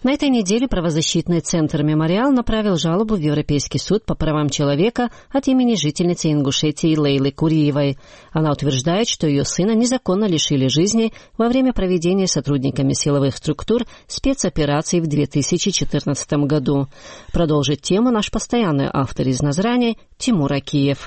На этой неделе правозащитный центр «Мемориал» направил жалобу в Европейский суд по правам человека от имени жительницы Ингушетии Лейлы Куриевой. Она утверждает, что ее сына незаконно лишили жизни во время проведения сотрудниками силовых структур спецопераций в 2014 году. Продолжит тему наш постоянный автор из Назрани Тимур Акиев.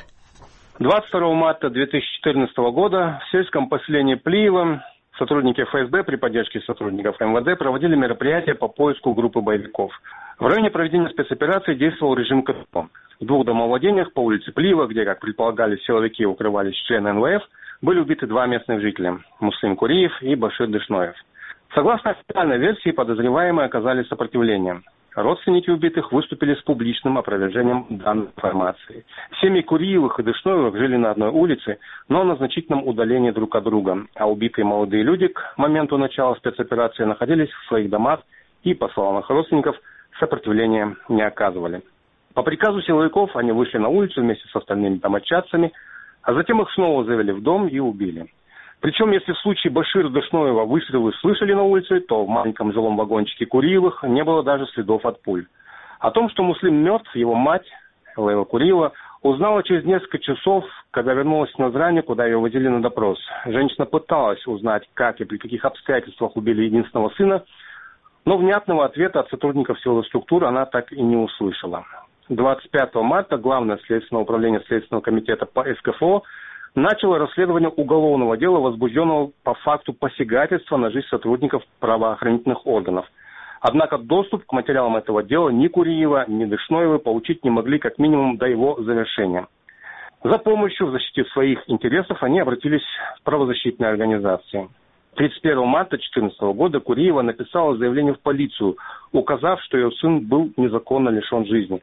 22 марта 2014 года в сельском поселении Плиево сотрудники ФСБ при поддержке сотрудников МВД проводили мероприятия по поиску группы боевиков. В районе проведения спецоперации действовал режим КТО. В 2 домовладениях по улице Плиева, где, как предполагали, силовики укрывались члены НВФ, были убиты 2 местных жителя – Муслим Куриев и Башир Дышноев. Согласно официальной версии, подозреваемые оказали сопротивление. Родственники убитых выступили с публичным опровержением данной информации. Семьи Куриевых и Дышноевых жили на одной улице, но на значительном удалении друг от друга, а убитые молодые люди к моменту начала спецоперации находились в своих домах и, по словам их родственников, сопротивления не оказывали. По приказу силовиков они вышли на улицу вместе с остальными домочадцами, а затем их снова завели в дом и убили. Причем, если в случае Башира Дышноева выстрелы слышали на улице, то в маленьком жилом вагончике Куриевых не было даже следов от пуль. О том, что Муслим мертв, его мать, Лейла Куриева, узнала через несколько часов, когда вернулась в Назрань, куда ее водили на допрос. Женщина пыталась узнать, как и при каких обстоятельствах убили единственного сына, но внятного ответа от сотрудников силовых структур она так и не услышала. 25 марта Главное следственное управление Следственного комитета по СКФО начало расследование уголовного дела, возбужденного по факту посягательства на жизнь сотрудников правоохранительных органов. Однако доступ к материалам этого дела ни Куриева, ни Дышноевы получить не могли как минимум до его завершения. За помощью в защите своих интересов они обратились в правозащитные организации. 31 марта 2014 года Куриева написала заявление в полицию, указав, что ее сын был незаконно лишен жизни.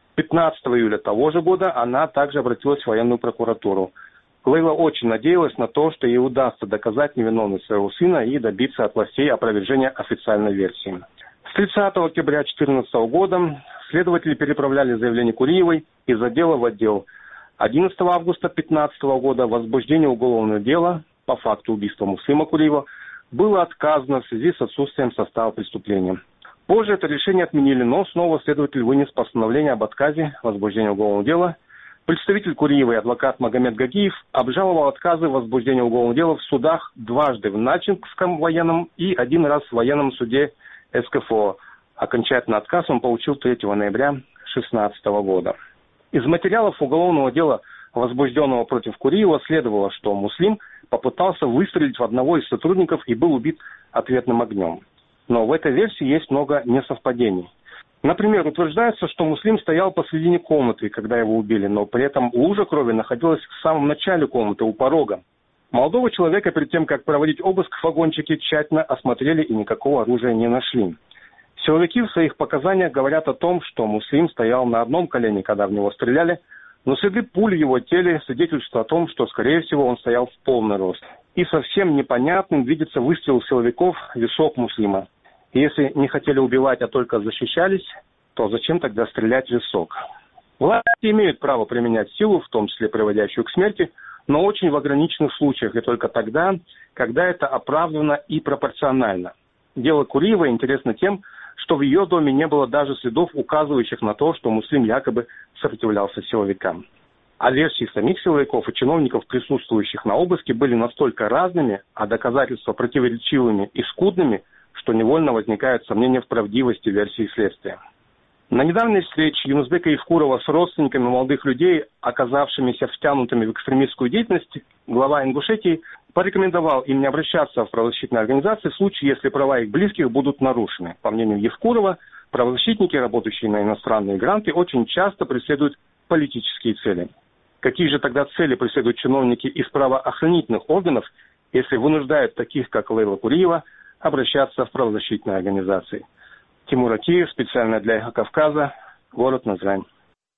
15 июля того же года она также обратилась в военную прокуратуру. Лейла очень надеялась на то, что ей удастся доказать невиновность своего сына и добиться от властей опровержения официальной версии. С 30 октября 2014 года следователи переправляли заявление Куриевой из отдела в отдел. 11 августа 2015 года возбуждение уголовного дела по факту убийства Муслима Куриева было отказано в связи с отсутствием состава преступления. Позже это решение отменили, но снова следователь вынес постановление об отказе возбуждения уголовного дела. Представитель Куриевой, адвокат Магомед Гагиев, обжаловал отказы в возбуждении уголовного дела в судах дважды в Начинском военном и 1 раз в военном суде СКФО. Окончательный отказ он получил 3 ноября 2016 года. Из материалов уголовного дела, возбужденного против Куриева, следовало, что Муслим попытался выстрелить в одного из сотрудников и был убит ответным огнем. Но в этой версии есть много несовпадений. Например, утверждается, что Муслим стоял посредине комнаты, когда его убили, но при этом лужа крови находилась в самом начале комнаты, у порога. Молодого человека перед тем, как проводить обыск в вагончике, тщательно осмотрели и никакого оружия не нашли. Силовики в своих показаниях говорят о том, что Муслим стоял на одном колене, когда в него стреляли, но следы пуль в его теле свидетельствуют о том, что, скорее всего, он стоял в полный рост. И совсем непонятным видится выстрел силовиков в висок Муслима. Если не хотели убивать, а только защищались, то зачем тогда стрелять в висок? Власти имеют право применять силу, в том числе приводящую к смерти, но очень в ограниченных случаях и только тогда, когда это оправдано и пропорционально. Дело Куриевой интересно тем, что в ее доме не было даже следов, указывающих на то, что Муслим якобы сопротивлялся силовикам. А версии самих силовиков и чиновников, присутствующих на обыске, были настолько разными, а доказательства противоречивыми и скудными, что невольно возникают сомнения в правдивости версии следствия. На недавней встрече Юнусбека Евкурова с родственниками молодых людей, оказавшимися втянутыми в экстремистскую деятельность, глава Ингушетии порекомендовал им не обращаться в правозащитные организации в случае, если права их близких будут нарушены. По мнению Евкурова, правозащитники, работающие на иностранные гранты, очень часто преследуют политические цели. Какие же тогда цели преследуют чиновники из правоохранительных органов, если вынуждают таких, как Лейла Куриева, обращаться в правозащитные организации? Тимур Акиев, специально для Кавказа, город Назрань.